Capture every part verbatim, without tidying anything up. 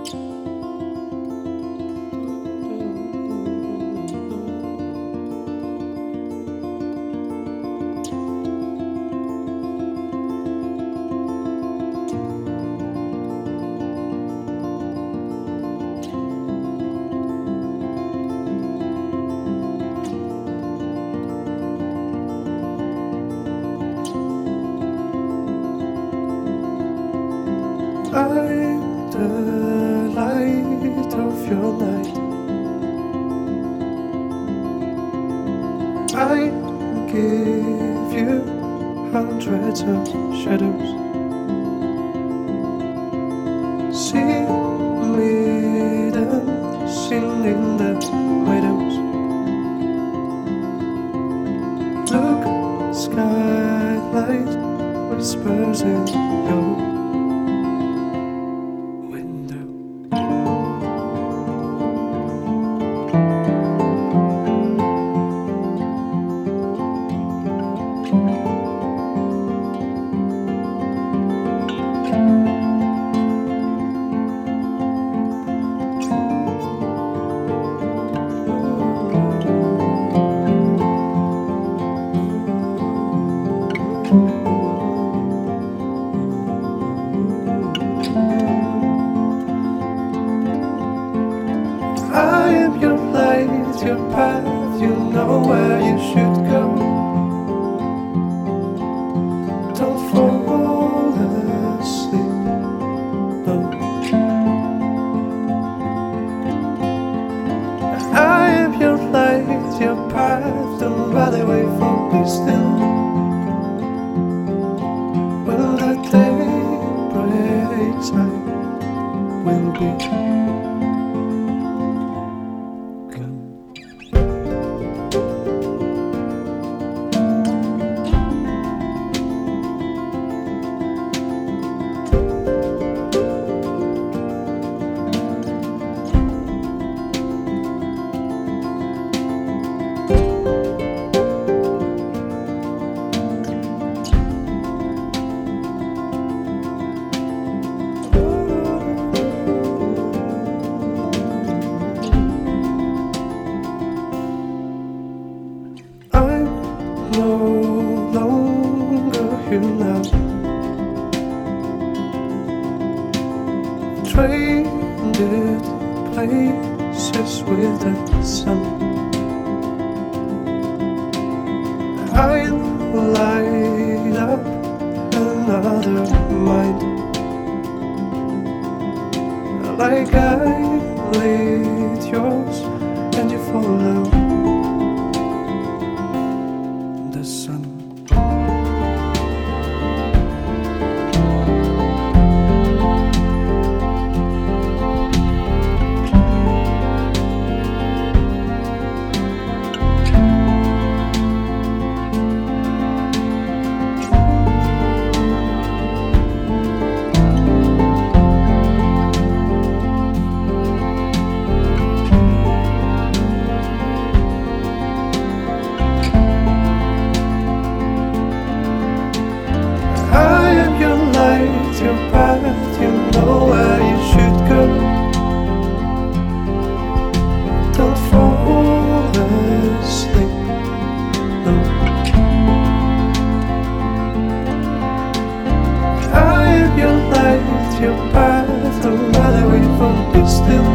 I'm the light of your night. I give you hundreds of shadows. See me dancing in the meadows. Look, skylight whispers in your I am your light, your path, you know where you should go. Don't fall asleep, no. I am your light, your path, don't run away from me still. When the day breaks, I will be no longer here now. Traded places with the sun. I'll light up another mind, like I lit yours and you follow the sun. Your path, you know where you should go. Don't fall asleep, no. I am your light, your path, don't run away from me still.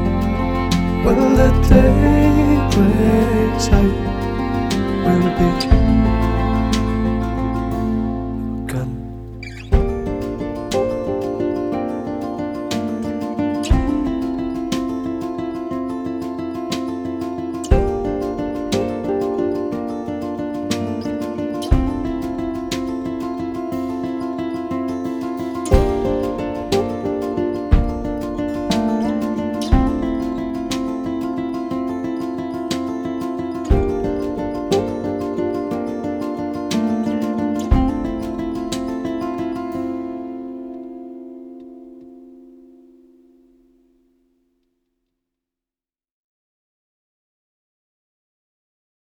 When the day breaks, I will be